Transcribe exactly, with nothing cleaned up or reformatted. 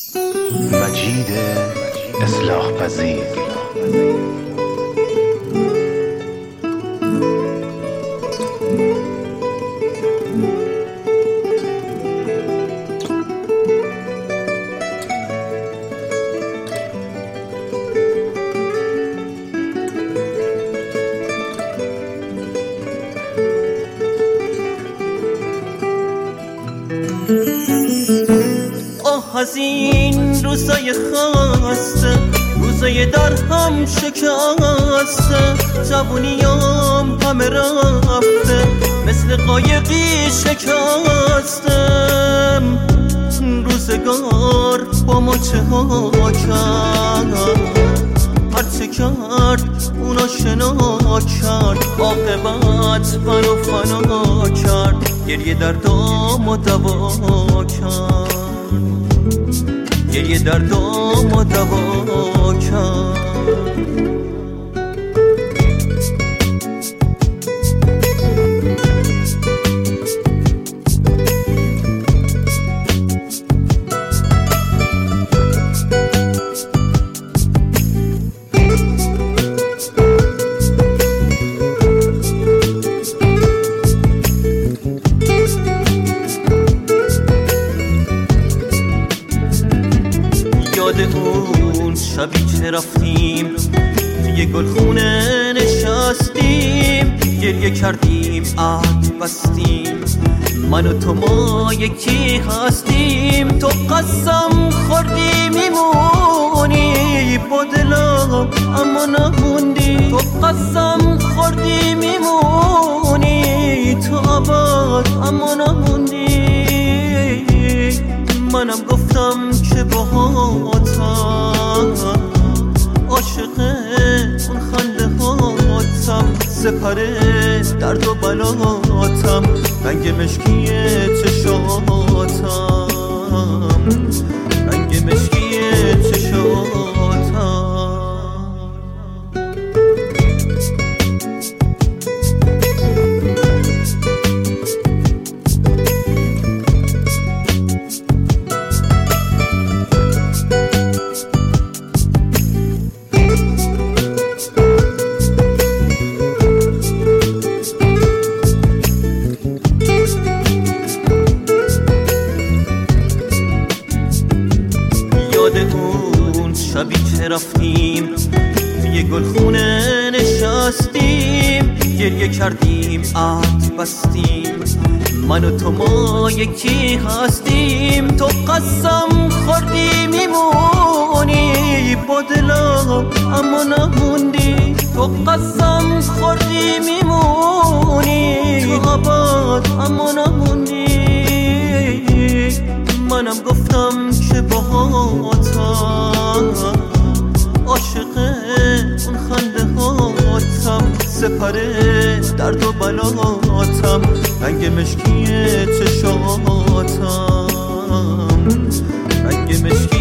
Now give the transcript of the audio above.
مجید اصلاح پذیر. آه از این روزای خسته، روزای در هم شکسته، جوونیام همه رفته، مثل قایقی شکستم. روزگار با ما چه ها کرد، هرچه کرد اونا شنا کرد، عاقبت منو فنا کرد، گریه دردامو دوا کرد، گریه دردامو دوا کرد. یاد اون شبی که رفتیم توی گلخونه نشستیم، گریه کردیم عهد بستیم، من و تو ما یکی هستیم. تو قسم خوردی میمونی با دلم اما نموندی، تو قسم خوردی میمونی تو ابد اما نموندی. منم گفتم که باهاتم، عاشق اون خنده هاتم، سپره درد و بلاتم، رنگ مشکی چشاتم، رنگ مشکی چشاتم. اون شبی که رفتیم توی گلخونه نشستیم، گریه کردیم عهد بستیم، من و تو ما یکی هستیم. تو قسم خوردی میمونی با دلم اما نموندی، تو قسم خوردی میمونی تو ابد اما نموندی. منم گفتم که باهاتم، عاشق اون خنده هاتم، سپره درد و بلاتم، رنگ مشکی چشاتم، رنگ مشکی